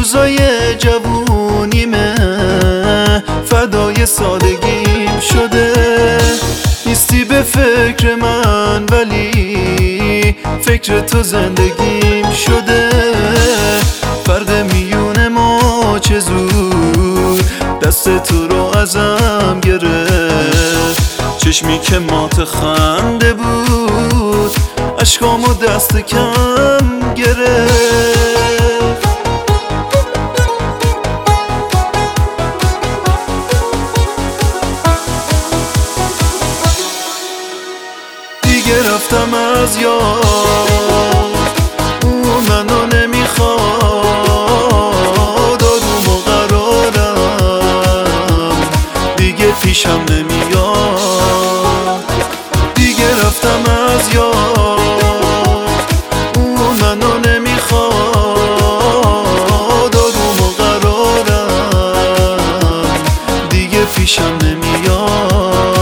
روزای جوونیمه فدای سادگیم شده. نیستی به فکر من ولی فکر تو زندگیم شده. فرق میون ما چه زود دست تو رو ازم گرفت. چشمی که مات خنده بود اشکامو دست کم گرفت. دیگه رفتم از یاد، اون منو نمیخواد. آروم و قرارم دیگه پیشم نمیاد. دیگه رفتم از یاد، اون منو نمیخواد. آروم و قرارم دیگه پیشم نمیاد.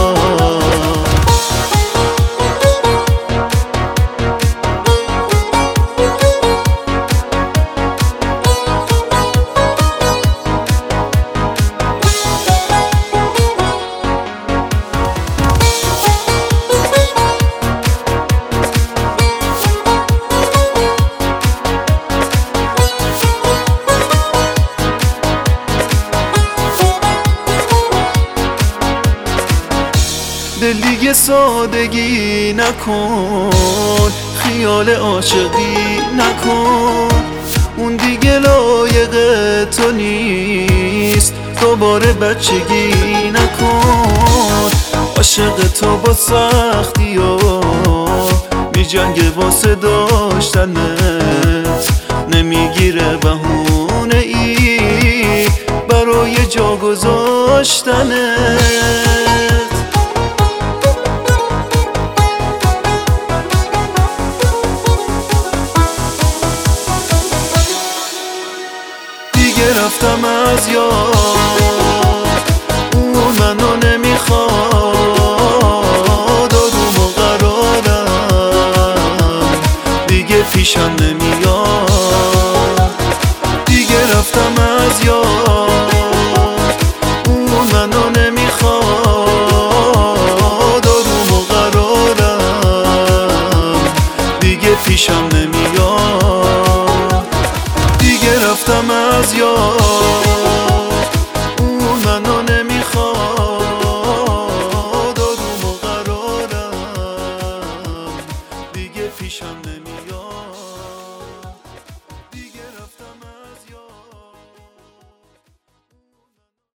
دل دیگه سادگی نکن، خیال عاشقی نکن. اون دیگه لایق تو نیست، دوباره بچگی نکن. عاشق تو با سختی و میجنگه واسه داشتنت. نمیگیره بهونه ای برای جا گذاشتنت. رفتم از یاد، اون منو نمیخواد. آروم و قرارم دیگه پیشم نمیاد. دیگه رفتم از یاد، اون منو نمیخواد. آروم و قرارم دیگه پیشم نمیاد. دیگه رفتم از یاد، اون منو نمیخواد. آروم و قرارم دیگه پیشم